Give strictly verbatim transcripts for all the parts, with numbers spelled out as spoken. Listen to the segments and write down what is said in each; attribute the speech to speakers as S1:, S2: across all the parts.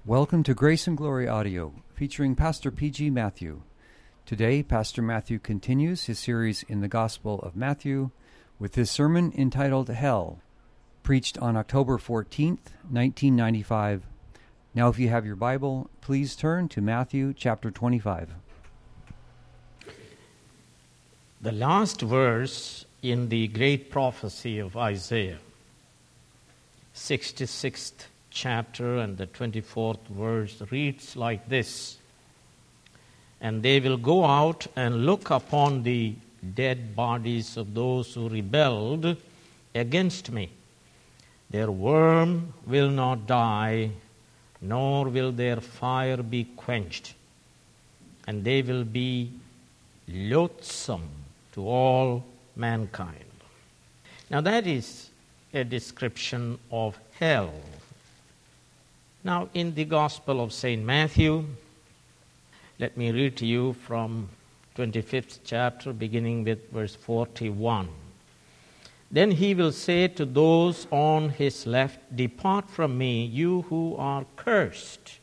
S1: Welcome to Grace and Glory Audio, featuring Pastor P G. Matthew. Today, Pastor Matthew continues his series in the Gospel of Matthew with his sermon entitled Hell, preached on October fourteenth, nineteen ninety-five. Now, if you have your Bible, please turn to Matthew chapter twenty-five.
S2: The last verse in the great prophecy of Isaiah, sixty-sixth chapter and the twenty-fourth verse, reads like this: "And they will go out and look upon the dead bodies of those who rebelled against me. Their worm will not die, nor will their fire be quenched, and they will be loathsome to all mankind." Now that is a description of hell. Now in the Gospel of Saint Matthew, let me read to you from twenty-fifth chapter, beginning with verse forty-one. "Then he will say to those on his left, 'Depart from me, you who are cursed,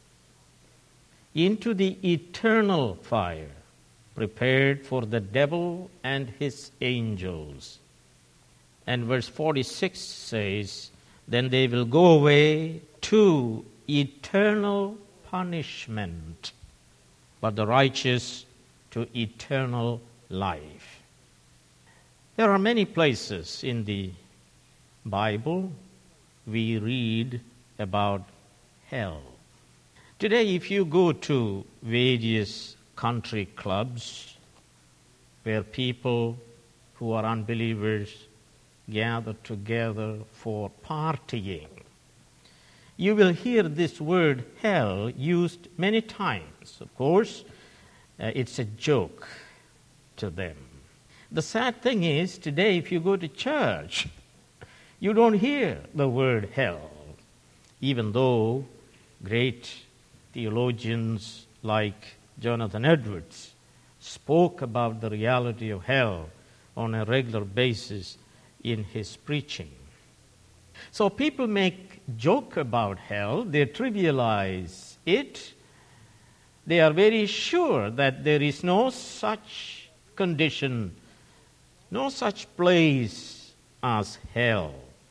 S2: into the eternal fire, prepared for the devil and his angels.'" And verse forty-six says, "Then they will go away to eternal punishment, but the righteous to eternal life." There are many places in the Bible we read about hell. Today, if you go to various country clubs where people who are unbelievers gather together for partying, you will hear this word hell used many times. Of course, uh, it's a joke to them. The sad thing is, today if you go to church, you don't hear the word hell, even though great theologians like Jonathan Edwards spoke about the reality of hell on a regular basis in his preaching. So people make joke about hell, they trivialize it. They are very sure that there is no such condition, no such place as hell.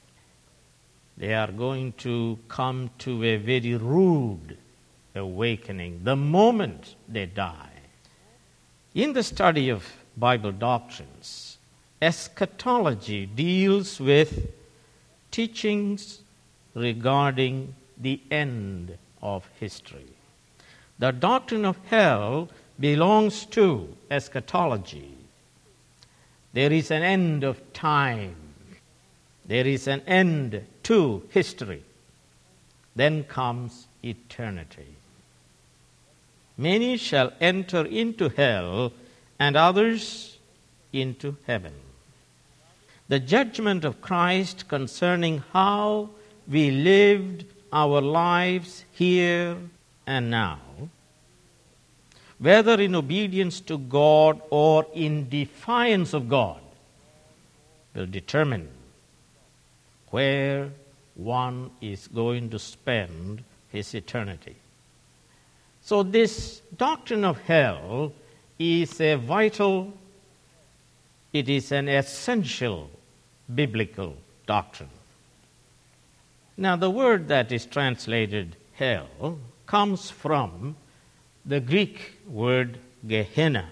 S2: They are going to come to a very rude awakening the moment they die. In the study of Bible doctrines, eschatology deals with teachings regarding the end of history. The doctrine of hell belongs to eschatology. There is an end of time. There is an end to history. Then comes eternity. "Many shall enter into hell, and others into heaven." The judgment of Christ concerning how we lived our lives here and now, whether in obedience to God or in defiance of God, will determine where one is going to spend his eternity. So this doctrine of hell is a vital, it is an essential biblical doctrine. Now the word that is translated hell comes from the Greek word Gehenna.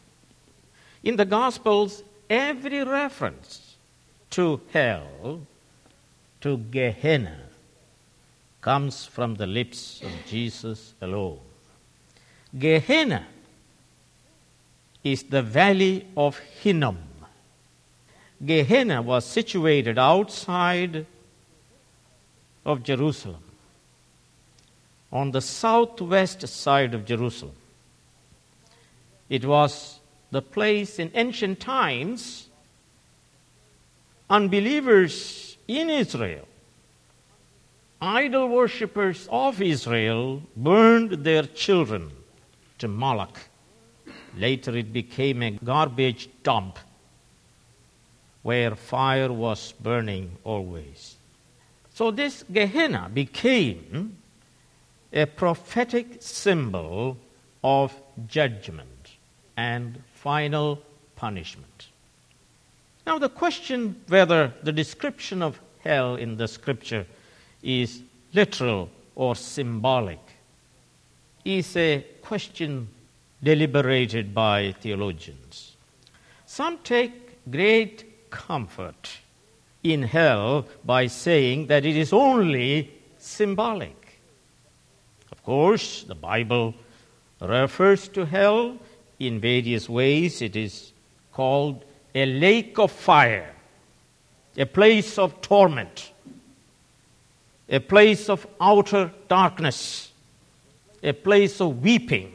S2: In the Gospels, every reference to hell, to Gehenna, comes from the lips of Jesus alone. Gehenna is the valley of Hinnom. Gehenna was situated outside of Jerusalem, on the southwest side of Jerusalem. It was the place in ancient times unbelievers in Israel, idol worshippers of Israel, burned their children to Moloch. Later it became a garbage dump where fire was burning always. So this Gehenna became a prophetic symbol of judgment and final punishment. Now, the question whether the description of hell in the Scripture is literal or symbolic is a question deliberated by theologians. Some take great comfort in hell by saying that it is only symbolic. Of course, the Bible refers to hell in various ways. It is called a lake of fire, a place of torment, a place of outer darkness, a place of weeping,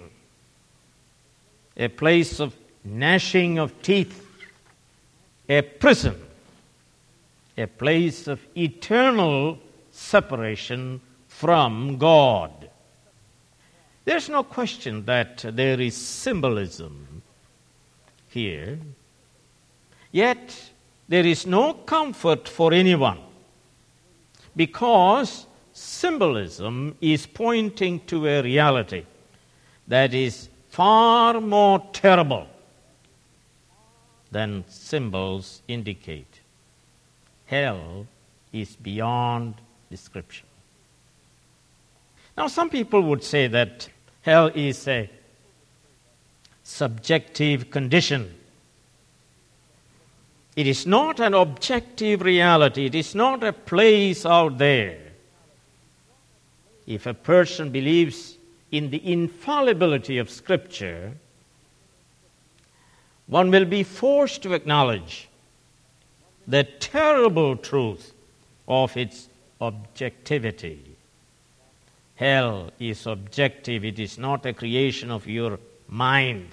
S2: a place of gnashing of teeth, a prison, a place of eternal separation from God. There's no question that there is symbolism here. Yet, there is no comfort for anyone because symbolism is pointing to a reality that is far more terrible than symbols indicate. Hell is beyond description. Now, some people would say that hell is a subjective condition. It is not an objective reality. It is not a place out there. If a person believes in the infallibility of Scripture, one will be forced to acknowledge the terrible truth of its objectivity. Hell is objective. It is not a creation of your mind.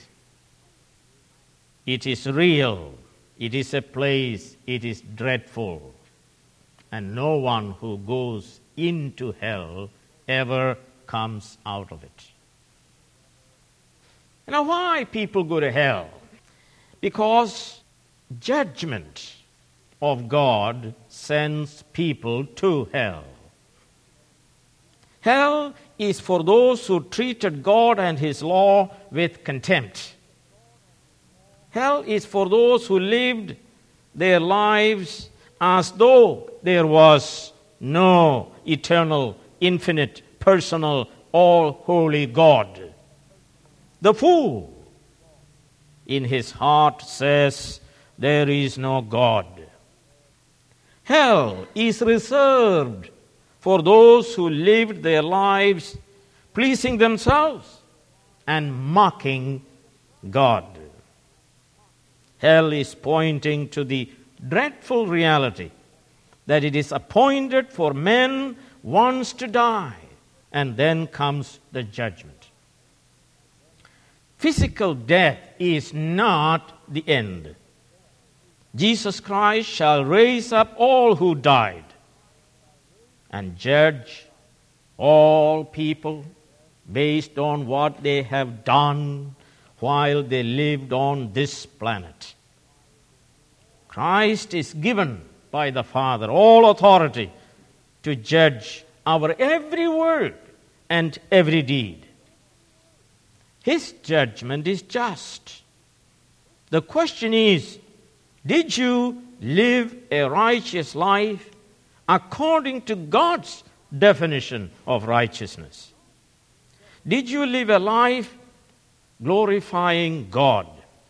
S2: It is real. It is a place, it is dreadful, and no one who goes into hell ever comes out of it. Now, why people go to hell? Because judgment of God sends people to hell. Hell is for those who treated God and His law with contempt. Hell is for those who lived their lives as though there was no eternal, infinite, personal, all-holy God. The fool in his heart says, there is no God. Hell is reserved for those who lived their lives pleasing themselves and mocking God. Hell is pointing to the dreadful reality that it is appointed for men once to die, and then comes the judgment. Physical death is not the end. Jesus Christ shall raise up all who died and judge all people based on what they have done while they lived on this planet. Christ is given by the Father all authority to judge our every word and every deed. His judgment is just. The question is, did you live a righteous life according to God's definition of righteousness? Did you live a life glorifying God?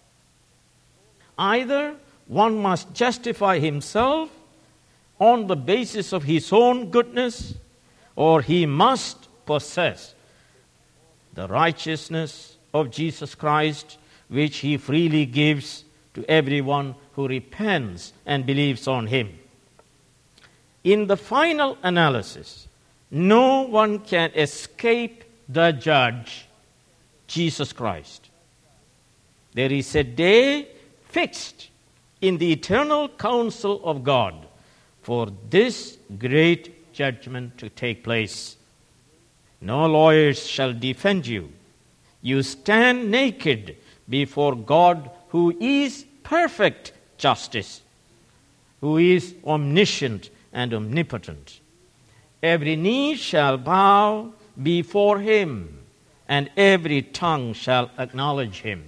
S2: Either one must justify himself on the basis of his own goodness, or he must possess the righteousness of Jesus Christ, which he freely gives to everyone who repents and believes on him. In the final analysis, no one can escape the judge, Jesus Christ. There is a day fixed in the eternal counsel of God for this great judgment to take place. No lawyers shall defend you. You stand naked before God, who is perfect justice, who is omniscient and omnipotent. Every knee shall bow before him, and every tongue shall acknowledge him.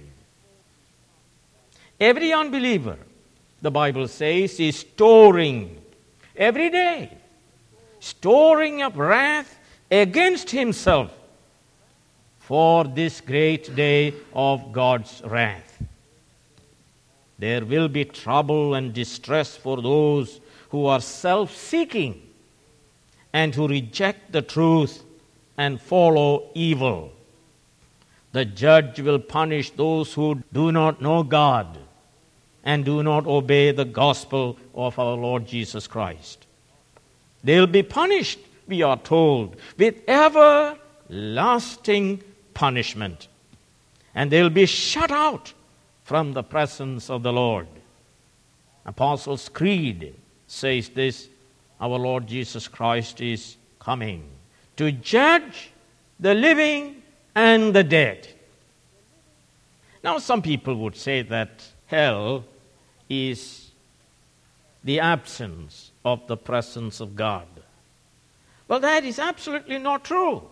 S2: Every unbeliever, the Bible says, is storing every day, storing up wrath against himself for this great day of God's wrath. There will be trouble and distress for those who are self-seeking and who reject the truth and follow evil. The judge will punish those who do not know God and do not obey the gospel of our Lord Jesus Christ. They'll be punished, we are told, with everlasting punishment. And they'll be shut out from the presence of the Lord. Apostles' Creed says this: our Lord Jesus Christ is coming to judge the living and the dead. Now, some people would say that hell is the absence of the presence of God. Well, that is absolutely not true.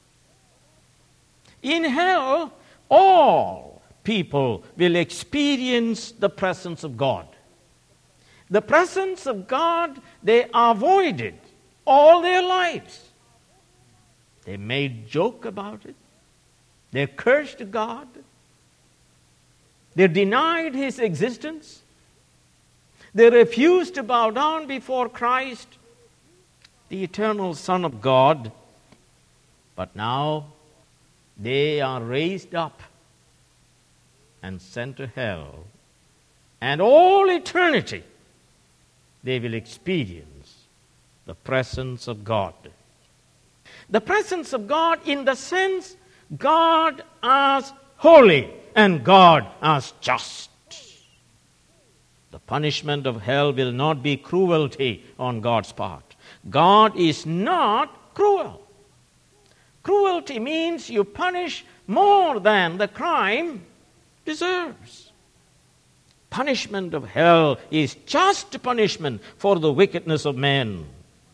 S2: In hell, all people will experience the presence of God. The presence of God they avoided all their lives. They made joke about it. They cursed God. They denied his existence. They refused to bow down before Christ, the eternal Son of God. But now they are raised up and sent to hell, and all eternity they will experience the presence of God. The presence of God in the sense God as holy and God as just. The punishment of hell will not be cruelty on God's part. God is not cruel. Cruelty means you punish more than the crime deserves. Punishment of hell is just punishment for the wickedness of men.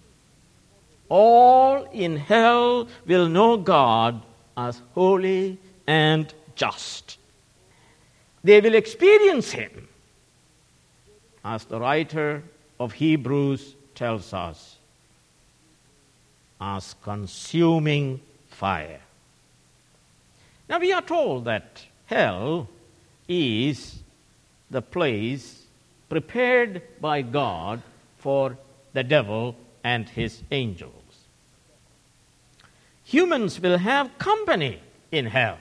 S2: All in hell will know God as holy and just. They will experience him, as the writer of Hebrews tells us, as consuming fire. Now we are told that hell is the place prepared by God for the devil and his angels. Humans will have company in hell.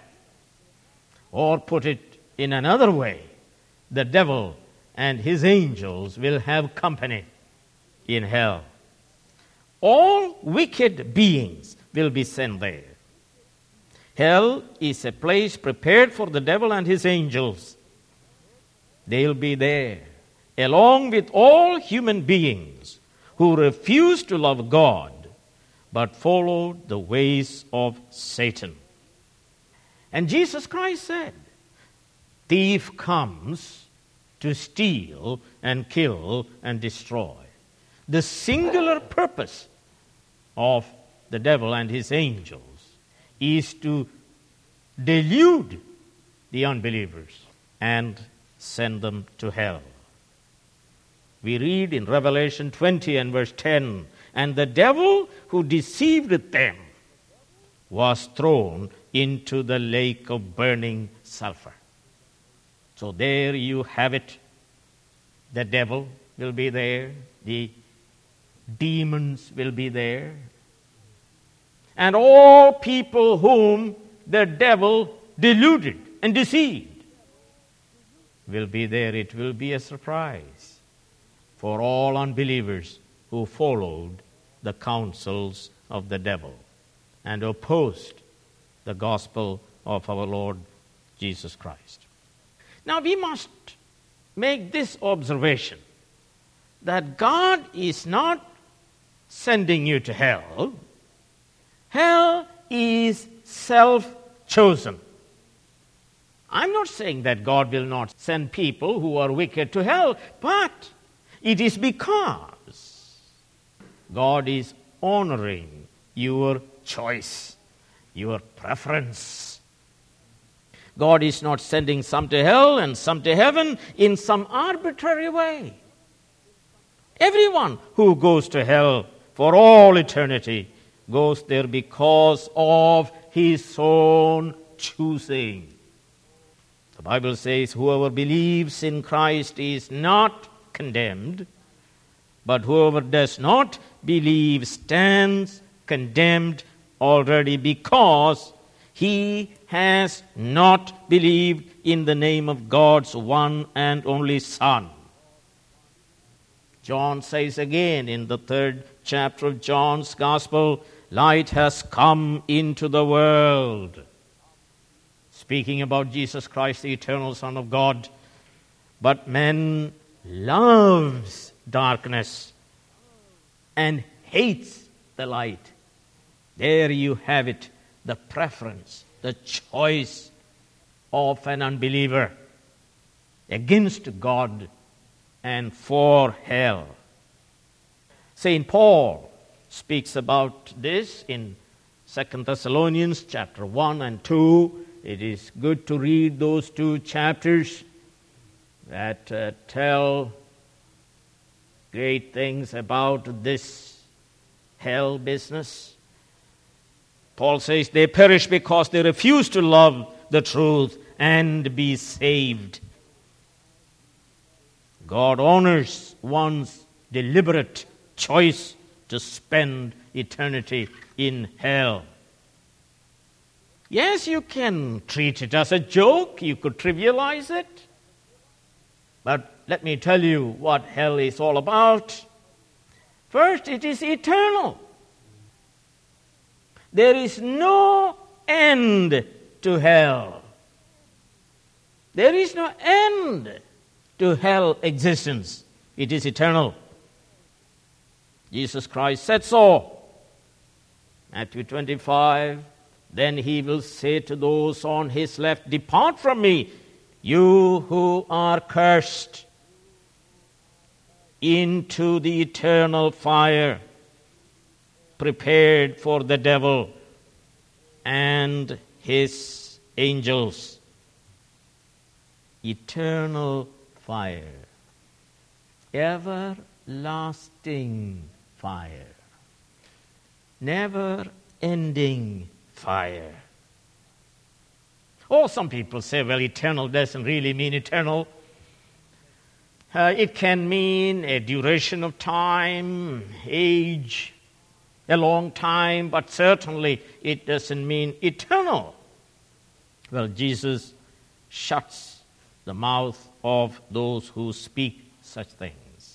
S2: Or put it in another way, the devil and his angels will have company in hell. All wicked beings will be sent there. Hell is a place prepared for the devil and his angels. They'll be there, along with all human beings who refuse to love God but follow the ways of Satan. And Jesus Christ said, thief comes to steal and kill and destroy. The singular purpose of the devil and his angels is to delude the unbelievers and send them to hell. We read in Revelation twenty and verse ten, and the devil who deceived them was thrown into the lake of burning sulfur. So there you have it. The devil will be there. The demons will be there. And all people whom the devil deluded and deceived will be there. It will be a surprise for all unbelievers who followed the counsels of the devil and opposed the gospel of our Lord Jesus Christ. Now we must make this observation, that God is not sending you to hell. Hell is self-chosen. I'm not saying that God will not send people who are wicked to hell, but it is because God is honoring your choice your preference. God is not sending some to hell and some to heaven in some arbitrary way. Everyone who goes to hell for all eternity goes there because of his own choosing. The Bible says, whoever believes in Christ is not condemned, but whoever does not believe stands condemned already because he has not believed in the name of God's one and only Son. John says again in the third chapter of John's Gospel, light has come into the world. Speaking about Jesus Christ, the eternal Son of God. But man loves darkness and hates the light. There you have it, the preference, the choice of an unbeliever against God and for hell. Saint Paul speaks about this in Second Thessalonians chapter one and two. It is good to read those two chapters that uh, tell great things about this hell business. Paul says they perish because they refuse to love the truth and be saved. God honors one's deliberate choice to spend eternity in hell. Yes, you can treat it as a joke, you could trivialize it. But let me tell you what hell is all about. First, it is eternal. There is no end to hell. There is no end to hell existence. It is eternal. Jesus Christ said so. Matthew twenty-five, then he will say to those on his left, depart from me, you who are cursed, into the eternal fire prepared for the devil and his angels. Eternal fire. Everlasting fire. Never-ending fire. Oh, some people say, well, eternal doesn't really mean eternal. Uh, it can mean a duration of time, age, a long time, but certainly it doesn't mean eternal. Well, Jesus shuts the mouth of those who speak such things.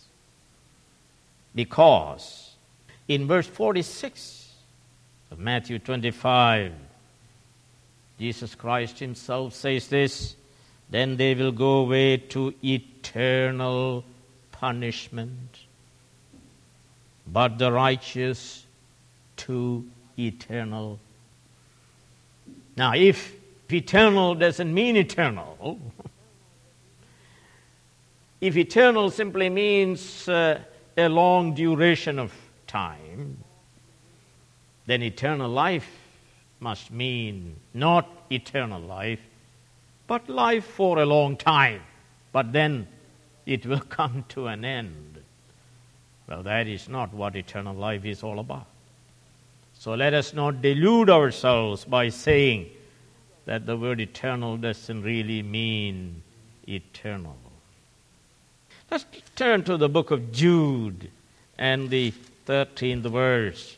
S2: Because in verse forty-six of Matthew twenty-five, Jesus Christ himself says this, then they will go away to eternal punishment, but the righteous to eternal. Now, if eternal doesn't mean eternal, if eternal simply means uh, a long duration of time, then eternal life must mean not eternal life, but life for a long time. But then it will come to an end. Well, that is not what eternal life is all about. So let us not delude ourselves by saying that the word eternal doesn't really mean eternal. Let's turn to the book of Jude and the thirteenth verse.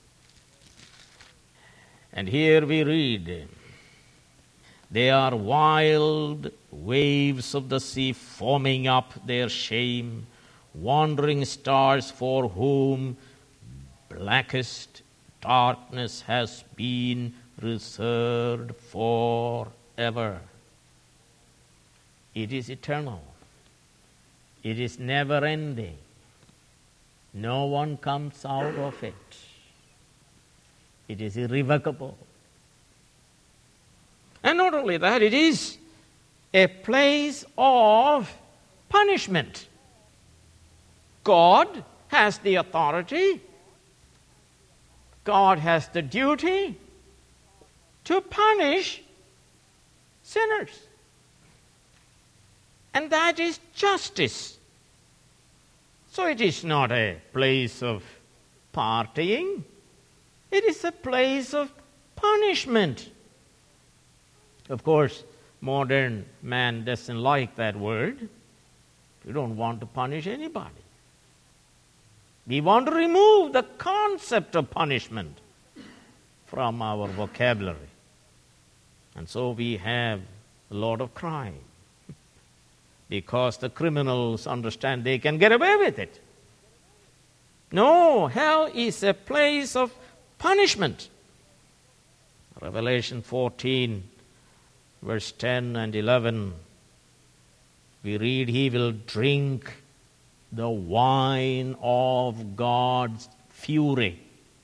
S2: And here we read, they are wild waves of the sea foaming up their shame, wandering stars for whom blackest darkness has been reserved forever. It is eternal. It is never-ending. No one comes out of it. It is irrevocable. And not only that, it is a place of punishment. God has the authority. God has the duty to punish sinners. And that is justice. So it is not a place of partying. It is a place of punishment. Of course, modern man doesn't like that word. We don't want to punish anybody. We want to remove the concept of punishment from our vocabulary. And so we have a lot of crime because the criminals understand they can get away with it. No, hell is a place of punishment. Revelation fourteen, verse ten and eleven, we read, he will drink the wine of God's fury.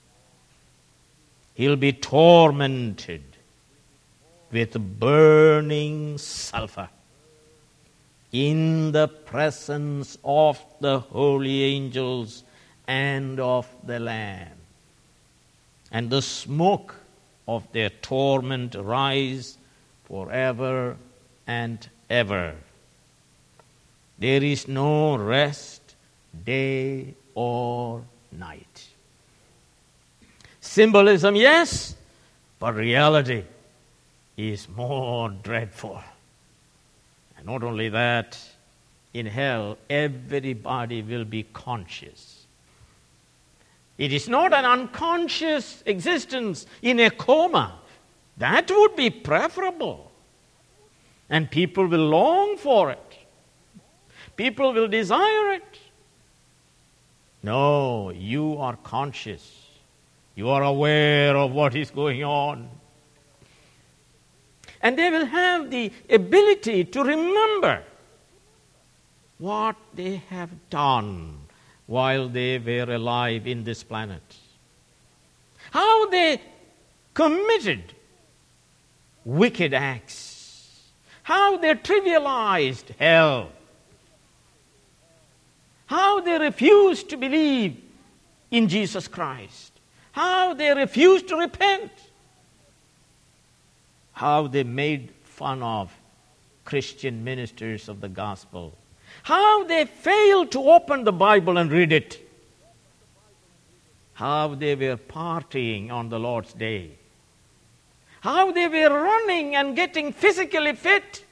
S2: He'll be tormented with burning sulfur in the presence of the holy angels and of the Lamb. And the smoke of their torment rise forever and ever. There is no rest, day or night. Symbolism, yes, but reality is more dreadful. And not only that, in hell, everybody will be conscious. It is not an unconscious existence in a coma. That would be preferable. And people will long for it. People will desire it. No, you are conscious. You are aware of what is going on. And they will have the ability to remember what they have done while they were alive in this planet. How they committed wicked acts. How they trivialized hell. How they refused to believe in Jesus Christ. How they refused to repent. How they made fun of Christian ministers of the gospel. How they failed to open the Bible and read it. How they were partying on the Lord's day. How they were running and getting physically fit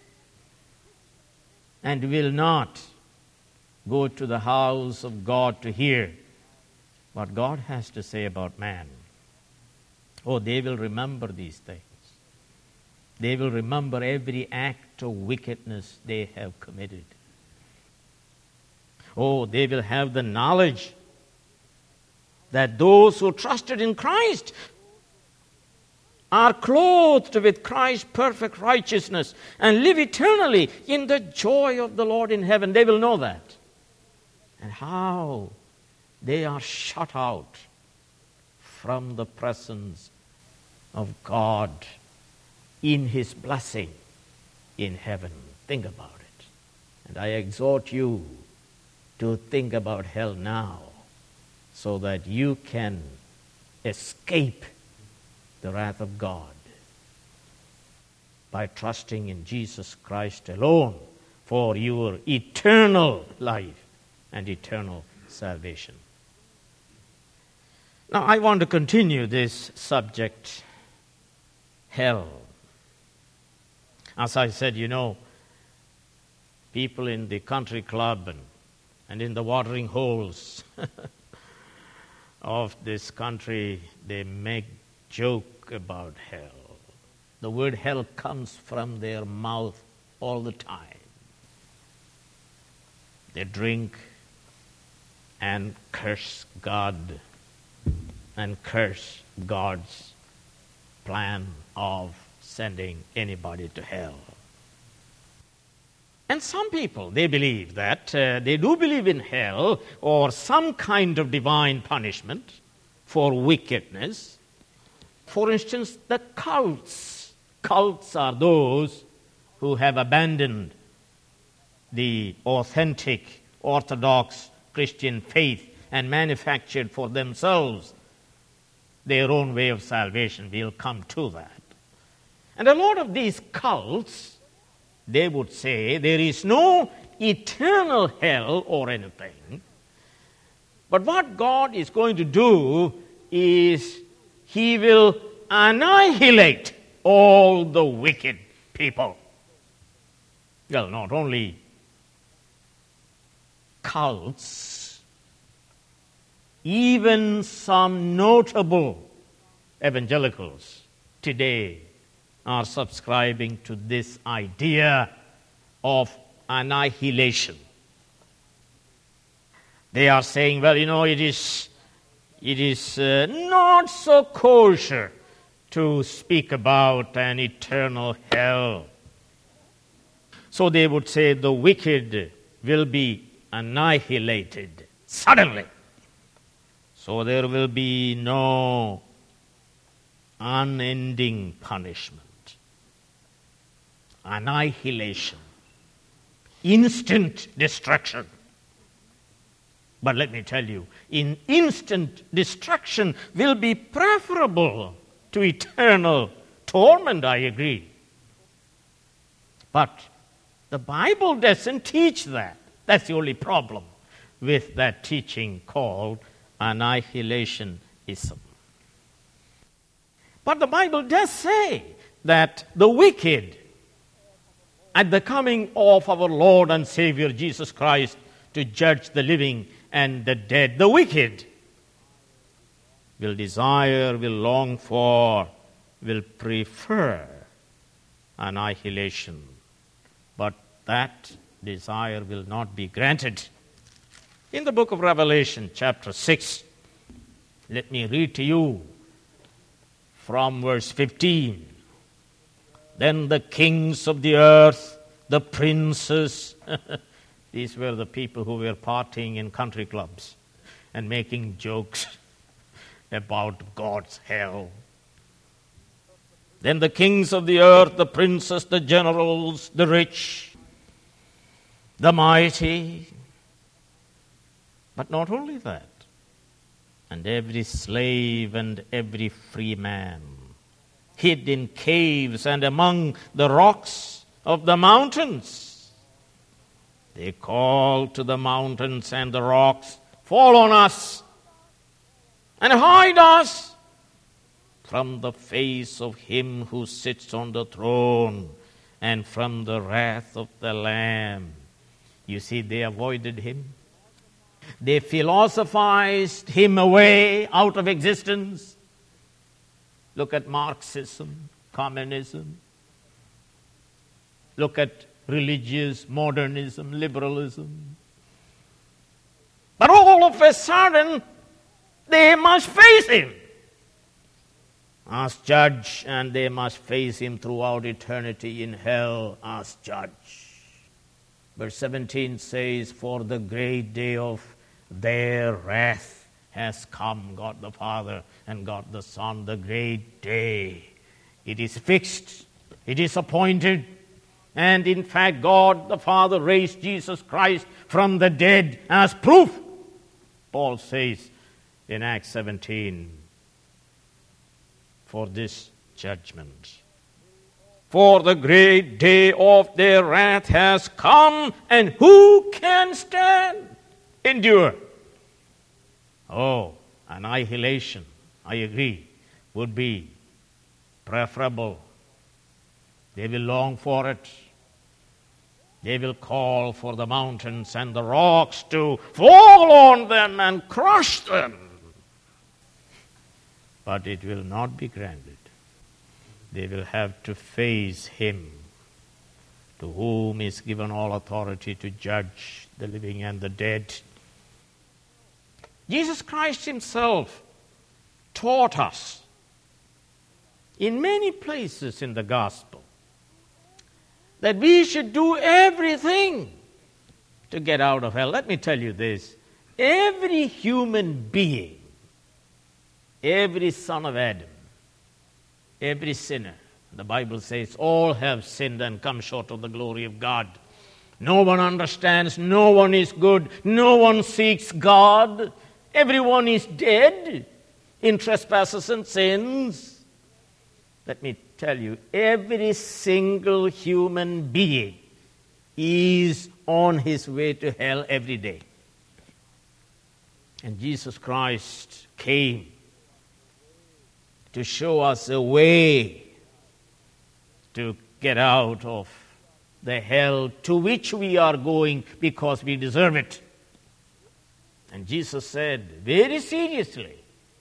S2: and will not go to the house of God to hear what God has to say about man. Oh, they will remember these things. They will remember every act of wickedness they have committed. Oh, they will have the knowledge that those who trusted in Christ are clothed with Christ's perfect righteousness and live eternally in the joy of the Lord in heaven. They will know that. And how they are shut out from the presence of God in His blessing in heaven. Think about it. And I exhort you to think about hell now so that you can escape the wrath of God by trusting in Jesus Christ alone for your eternal life and eternal salvation. Now, I want to continue this subject, hell. As I said, you know, people in the country club and, and in the watering holes of this country, they make joke about hell. The word hell comes from their mouth all the time. They drink and curse God and curse God's plan of sending anybody to hell. And some people, they believe that, uh, they do believe in hell or some kind of divine punishment for wickedness. For instance, the cults. Cults are those who have abandoned the authentic, orthodox Christian faith and manufactured for themselves their own way of salvation. We'll come to that. And a lot of these cults, they would say there is no eternal hell or anything. But what God is going to do is He will annihilate all the wicked people. Well, not only cults, even some notable evangelicals today are subscribing to this idea of annihilation. They are saying, well, you know, it is, it is uh, not so kosher to speak about an eternal hell. So they would say the wicked will be annihilated suddenly. So there will be no unending punishment. Annihilation. Instant destruction. But let me tell you, in instant destruction will be preferable to eternal torment, I agree. But the Bible doesn't teach that. That's the only problem with that teaching called annihilationism. But the Bible does say that the wicked, at the coming of our Lord and Savior Jesus Christ to judge the living and the dead, the wicked will desire, will long for, will prefer annihilation. But that desire will not be granted. In the book of Revelation, chapter six, let me read to you from verse fifteen. Then the kings of the earth, the princes, these were the people who were partying in country clubs and making jokes about God's hell. Then the kings of the earth, the princes, the generals, the rich, the mighty, but not only that, and every slave and every free man, hid in caves and among the rocks of the mountains. They called to the mountains and the rocks, fall on us and hide us from the face of him who sits on the throne and from the wrath of the Lamb. You see, they avoided him. They philosophized him away out of existence. Look at Marxism, communism. Look at religious modernism, liberalism. But all of a sudden, they must face him as judge, and they must face him throughout eternity in hell as judge. Verse seventeen says, for the great day of their wrath has come, God the Father and God the Son, the great day. It is fixed, it is appointed, and in fact God the Father raised Jesus Christ from the dead as proof, Paul says in Acts seventeen, for this judgment. For the great day of their wrath has come, and who can stand? Endure. Oh, annihilation, I agree, would be preferable. They will long for it. They will call for the mountains and the rocks to fall on them and crush them. But it will not be granted. They will have to face him, to whom is given all authority to judge the living and the dead. Jesus Christ himself taught us in many places in the gospel that we should do everything to get out of hell. Let me tell you this. Every human being, every son of Adam, every sinner, the Bible says, all have sinned and come short of the glory of God. No one understands, no one is good, no one seeks God. Everyone is dead in trespasses and sins. let me tell you, every single human being is on his way to hell every day. And Jesus Christ came to show us a way to get out of the hell to which we are going because we deserve it. And Jesus said very seriously,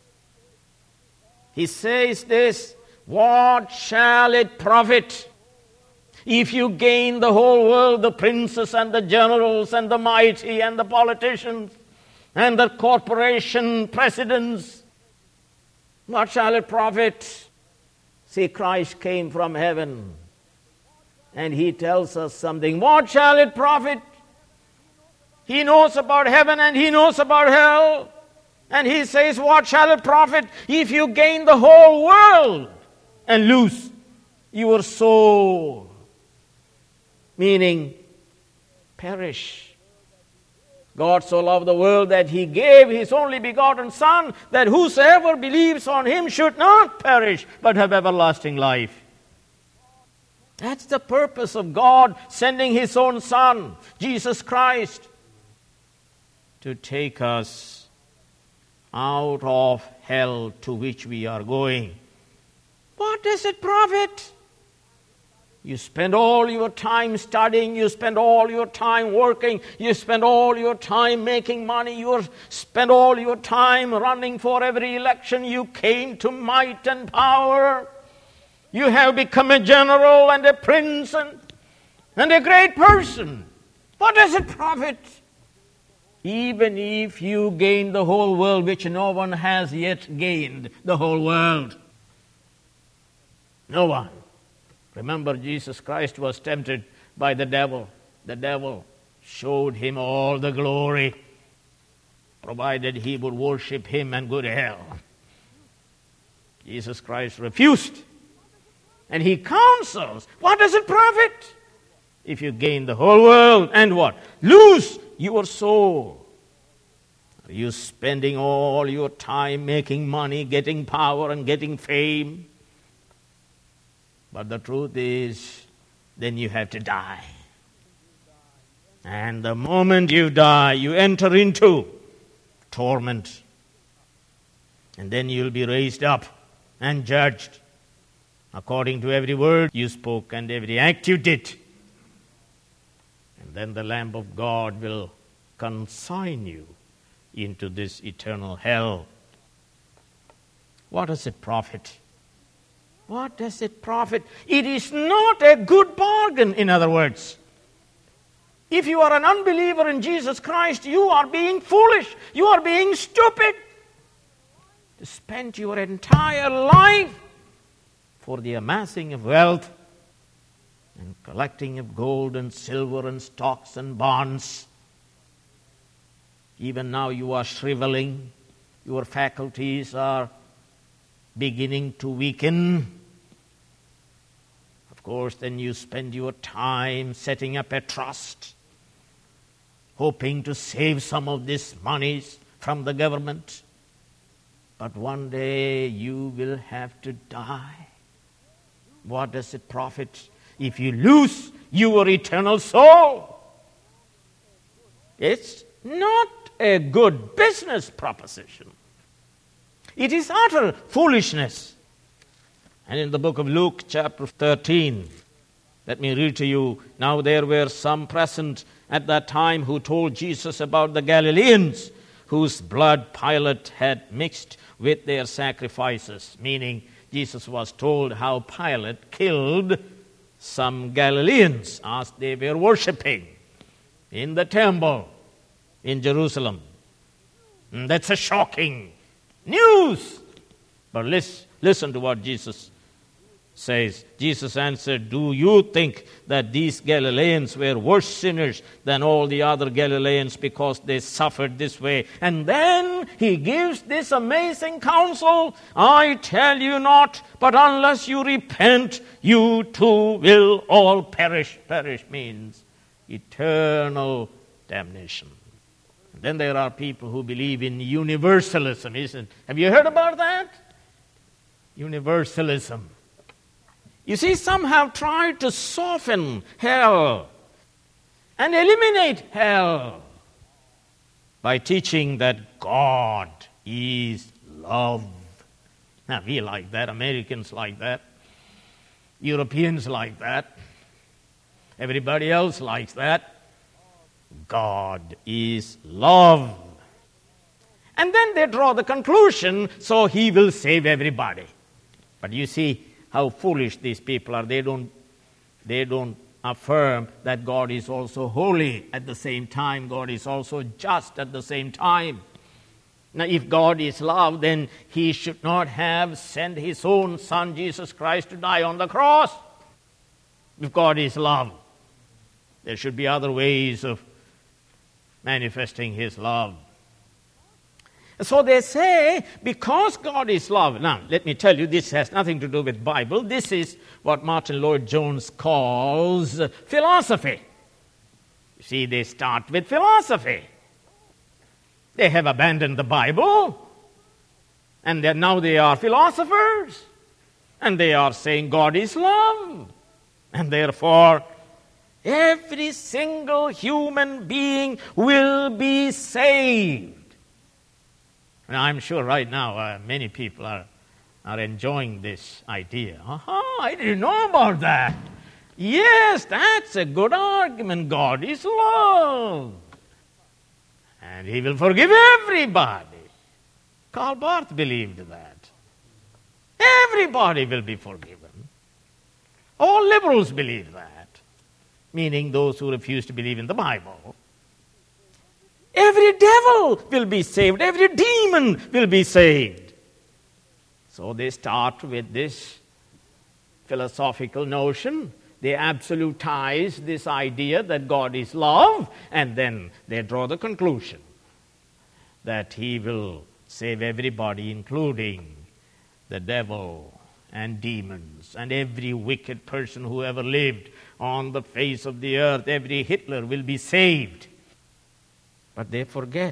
S2: he says this, what shall it profit if you gain the whole world, the princes and the generals and the mighty and the politicians and the corporation presidents? What shall it profit? See, Christ came from heaven and he tells us something. What shall it profit? He knows about heaven and he knows about hell. And he says, what shall it profit if you gain the whole world and lose your soul? Meaning, perish. God so loved the world that he gave his only begotten Son, that whosoever believes on him should not perish, but have everlasting life. That's the purpose of God sending his own Son, Jesus Christ, to take us out of hell to which we are going. What does it profit? You spend all your time studying, you spend all your time working, you spend all your time making money, you spend all your time running for every election. You came to might and power. You have become a general and a prince and, and a great person. What does it profit? Even if you gain the whole world, which no one has yet gained the whole world. No one. Remember, Jesus Christ was tempted by the devil. The devil showed him all the glory, provided he would worship him and go to hell. Jesus Christ refused. And he counsels, what does it profit if you gain the whole world and what? Lose your soul. Are you spending all your time making money, getting power and getting fame? But the truth is, then you have to die. And the moment you die, you enter into torment. And then you'll be raised up and judged according to every word you spoke and every act you did. And then the Lamb of God will consign you into this eternal hell. What does it profit? What does it profit? It is not a good bargain, in other words. If you are an unbeliever in Jesus Christ, you are being foolish. You are being stupid. To spend your entire life for the amassing of wealth and collecting of gold and silver and stocks and bonds. Even now you are shriveling. Your faculties are beginning to weaken. Of course, then you spend your time setting up a trust, hoping to save some of these monies from the government. But one day you will have to die. What does it profit if you lose your eternal soul? It's not a good business proposition. It is utter foolishness. And in the book of Luke, chapter thirteen, let me read to you. Now there were some present at that time who told Jesus about the Galileans, whose blood Pilate had mixed with their sacrifices. Meaning, Jesus was told how Pilate killed some Galileans as they were worshipping in the temple in Jerusalem. And that's a shocking news. But listen, listen to what Jesus says. Jesus answered, do you think that these Galileans were worse sinners than all the other Galileans because they suffered this way? And then he gives this amazing counsel. I tell you not, but unless you repent, you too will all perish. Perish means eternal damnation. And then there are people who believe in universalism, isn't it? Have you heard about that? Universalism. You see, some have tried to soften hell and eliminate hell by teaching that God is love. Now, we like that, Americans like that, Europeans like that, everybody else likes that. God is love. And then they draw the conclusion, so he will save everybody. But you see how foolish these people are. They don't, they don't affirm that God is also holy at the same time. God is also just at the same time. Now, if God is love, then he should not have sent his own Son, Jesus Christ, to die on the cross. If God is love, there should be other ways of manifesting his love. So they say, because God is love. Now, let me tell you, this has nothing to do with Bible. This is what Martin Lloyd-Jones calls philosophy. You see, they start with philosophy. They have abandoned the Bible, and now they are philosophers, and they are saying God is love, and therefore every single human being will be saved. And I'm sure right now uh, many people are, are enjoying this idea. Aha, I didn't know about that. Yes, that's a good argument. God is love. And he will forgive everybody. Karl Barth believed that. Everybody will be forgiven. All liberals believe that, meaning those who refuse to believe in the Bible. Every devil will be saved. Every demon will be saved. So they start with this philosophical notion. They absolutize this idea that God is love, and then they draw the conclusion that he will save everybody, including the devil and demons and every wicked person who ever lived on the face of the earth. Every Hitler will be saved. But they forget.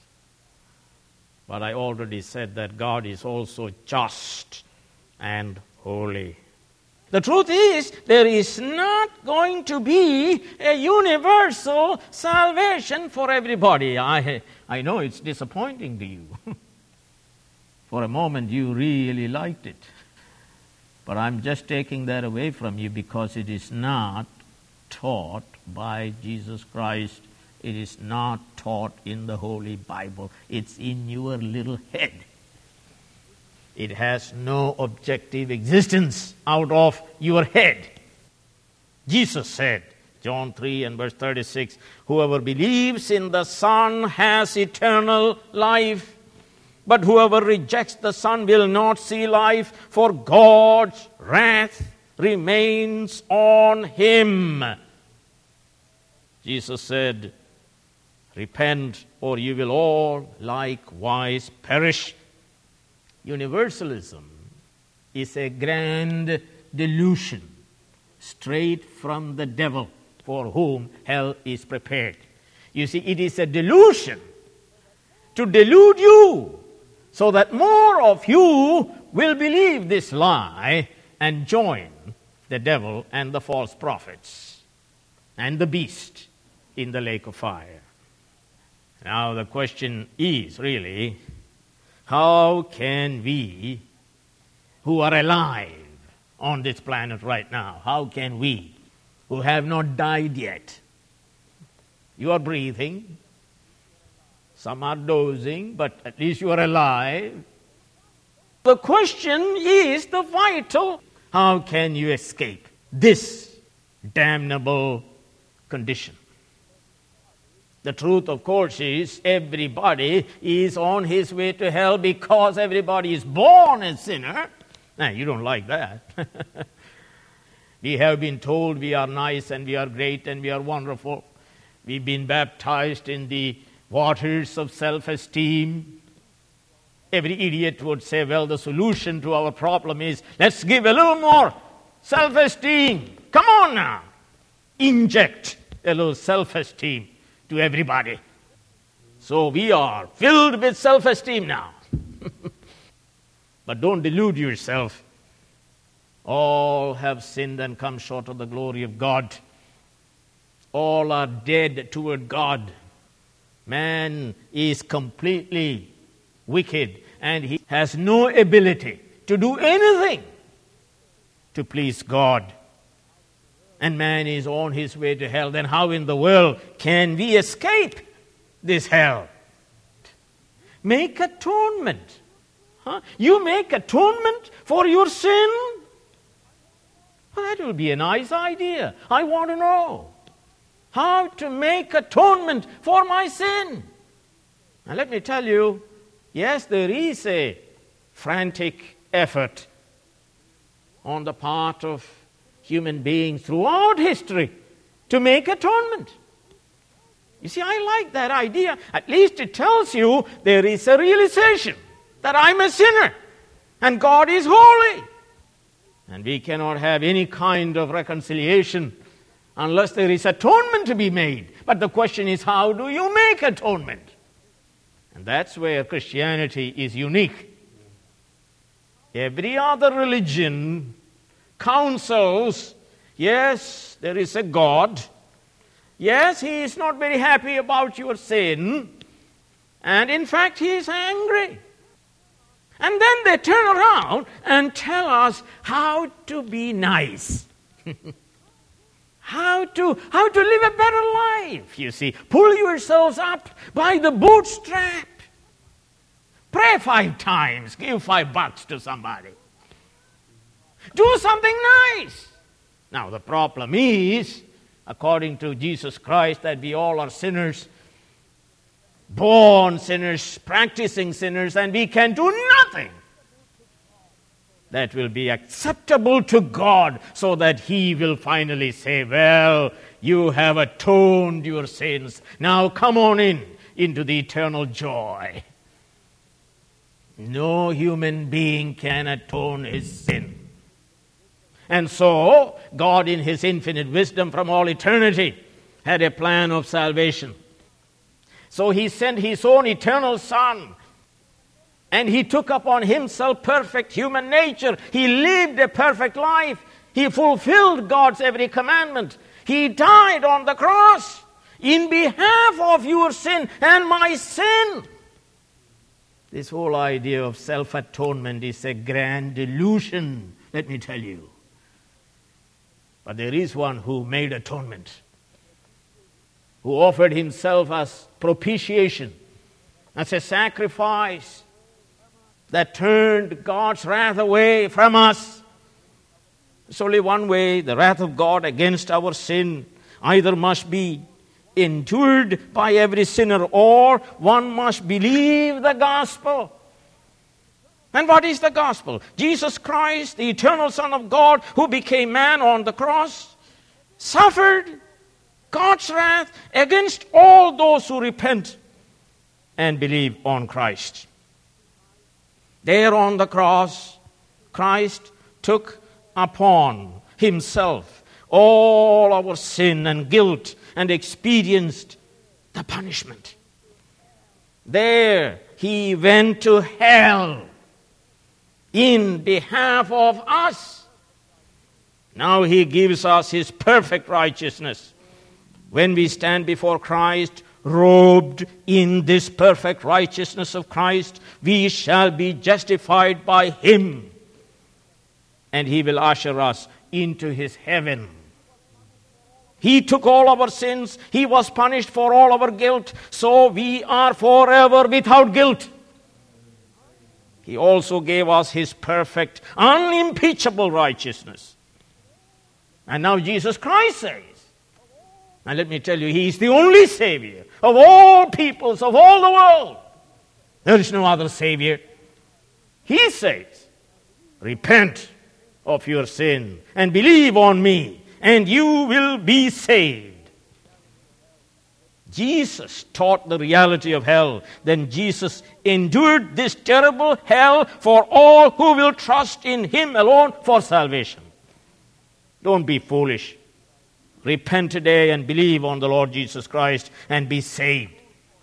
S2: But I already said that God is also just and holy. The truth is, there is not going to be a universal salvation for everybody. I, I know it's disappointing to you. For a moment, you really liked it. But I'm just taking that away from you because it is not taught by Jesus Christ. It is not taught in the Holy Bible. It's in your little head. It has no objective existence out of your head. Jesus said, John three and verse thirty-six, whoever believes in the Son has eternal life, but whoever rejects the Son will not see life, for God's wrath remains on him. Jesus said, repent, or you will all likewise perish. Universalism is a grand delusion straight from the devil, for whom hell is prepared. You see, it is a delusion to delude you so that more of you will believe this lie and join the devil and the false prophets and the beast in the lake of fire. Now the question is really, how can we, who are alive on this planet right now, how can we, who have not died yet, you are breathing, some are dozing, but at least you are alive. The question is the vital, how can you escape this damnable condition? The truth, of course, is everybody is on his way to hell because everybody is born a sinner. Now, you don't like that. We have been told we are nice and we are great and we are wonderful. We've been baptized in the waters of self-esteem. Every idiot would say, well, the solution to our problem is, let's give a little more self-esteem. Come on now. Inject a little self-esteem to everybody. So we are filled with self-esteem now. But don't delude yourself. All have sinned and come short of the glory of God. All are dead toward God. Man is completely wicked, and he has no ability to do anything to please God. And man is on his way to hell. Then how in the world can we escape this hell? Make atonement. Huh? You make atonement for your sin? Well, that will be a nice idea. I want to know how to make atonement for my sin. And let me tell you, yes, there is a frantic effort on the part of human beings throughout history to make atonement. You see, I like that idea. At least it tells you there is a realization that I'm a sinner and God is holy. And we cannot have any kind of reconciliation unless there is atonement to be made. But the question is, how do you make atonement? And that's where Christianity is unique. Every other religion counsels, yes, there is a God. Yes, He is not very happy about your sin. And in fact, He is angry. And then they turn around and tell us how to be nice. how to how to live a better life, you see. Pull yourselves up by the bootstrap. Pray five times. Give five bucks to somebody. Do something nice. Now the problem is, according to Jesus Christ, that we all are sinners, born sinners, practicing sinners, and we can do nothing that will be acceptable to God, so that He will finally say, well, you have atoned your sins. Now come on in into the eternal joy. No human being can atone his sin. And so, God in His infinite wisdom from all eternity had a plan of salvation. So He sent His own eternal Son, and He took upon Himself perfect human nature. He lived a perfect life. He fulfilled God's every commandment. He died on the cross in behalf of your sin and my sin. This whole idea of self-atonement is a grand delusion, let me tell you. But there is one who made atonement, who offered Himself as propitiation, as a sacrifice that turned God's wrath away from us. There's only one way the wrath of God against our sin either must be endured by every sinner, or one must believe the gospel. And what is the gospel? Jesus Christ, the eternal Son of God, who became man on the cross, suffered God's wrath against all those who repent and believe on Christ. There on the cross, Christ took upon Himself all our sin and guilt and experienced the punishment. There He went to hell in behalf of us. Now He gives us His perfect righteousness. When we stand before Christ, robed in this perfect righteousness of Christ, we shall be justified by Him, and He will usher us into His heaven. He took all our sins. He was punished for all our guilt, so we are forever without guilt. He also gave us His perfect, unimpeachable righteousness. And now Jesus Christ says, and let me tell you, He is the only Savior of all peoples, of all the world. There is no other Savior. He says, repent of your sin and believe on me, and you will be saved. Jesus taught the reality of hell. Then Jesus endured this terrible hell for all who will trust in Him alone for salvation. Don't be foolish. Repent today and believe on the Lord Jesus Christ and be saved.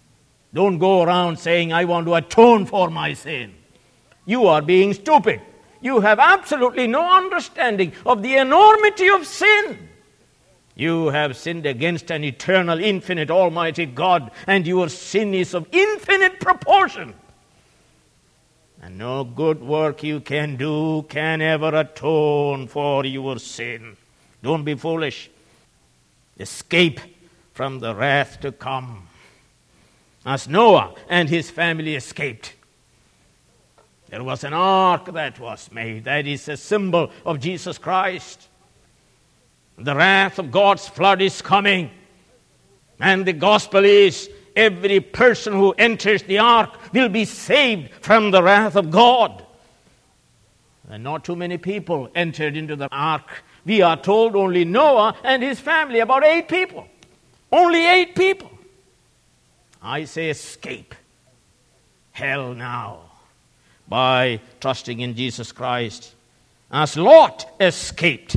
S2: Don't go around saying, I want to atone for my sin. You are being stupid. You have absolutely no understanding of the enormity of sin. You have sinned against an eternal, infinite, almighty God, and your sin is of infinite proportion. And no good work you can do can ever atone for your sin. Don't be foolish. Escape from the wrath to come, as Noah and his family escaped. There was an ark that was made. That is a symbol of Jesus Christ. The wrath of God's flood is coming. And the gospel is, every person who enters the ark will be saved from the wrath of God. And not too many people entered into the ark. We are told only Noah and his family, about eight people. Only eight people. I say escape hell now by trusting in Jesus Christ, as Lot escaped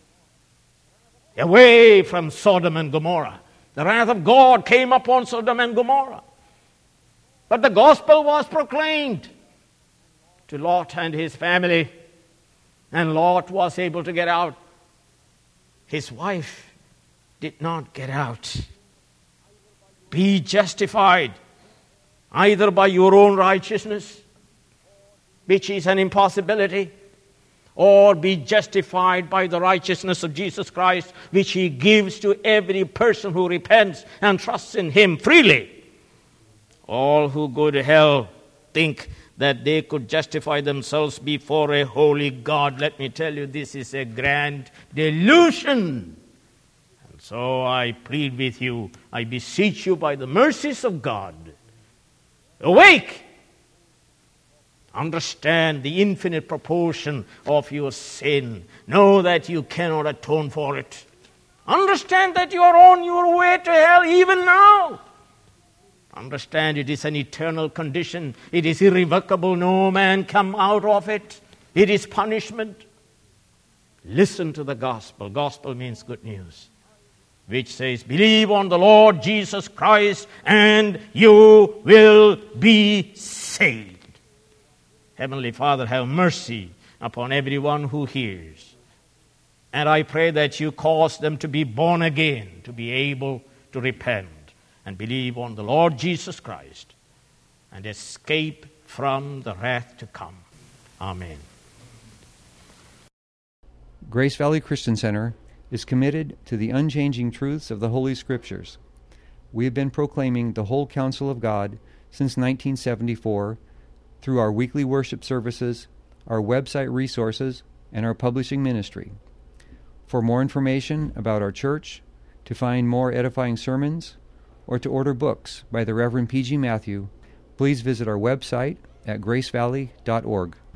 S2: away from Sodom and Gomorrah. The wrath of God came upon Sodom and Gomorrah. But the gospel was proclaimed to Lot and his family, and Lot was able to get out. His wife did not get out. Be justified either by your own righteousness, which is an impossibility, or be justified by the righteousness of Jesus Christ, which He gives to every person who repents and trusts in Him freely. All who go to hell think that they could justify themselves before a holy God. Let me tell you, this is a grand delusion. And so I plead with you, I beseech you by the mercies of God, awake! Understand the infinite proportion of your sin. Know that you cannot atone for it. Understand that you are on your way to hell even now. Understand it is an eternal condition. It is irrevocable. No man come out of it. It is punishment. Listen to the gospel. Gospel means good news, which says, believe on the Lord Jesus Christ and you will be saved. Heavenly Father, have mercy upon everyone who hears. And I pray that you cause them to be born again, to be able to repent and believe on the Lord Jesus Christ and escape from the wrath to come. Amen.
S1: Grace Valley Christian Center is committed to the unchanging truths of the Holy Scriptures. We have been proclaiming the whole counsel of God since nineteen seventy-four through our weekly worship services, our website resources, and our publishing ministry. For more information about our church, to find more edifying sermons, or to order books by the Reverend P G Matthew, please visit our website at grace valley dot org.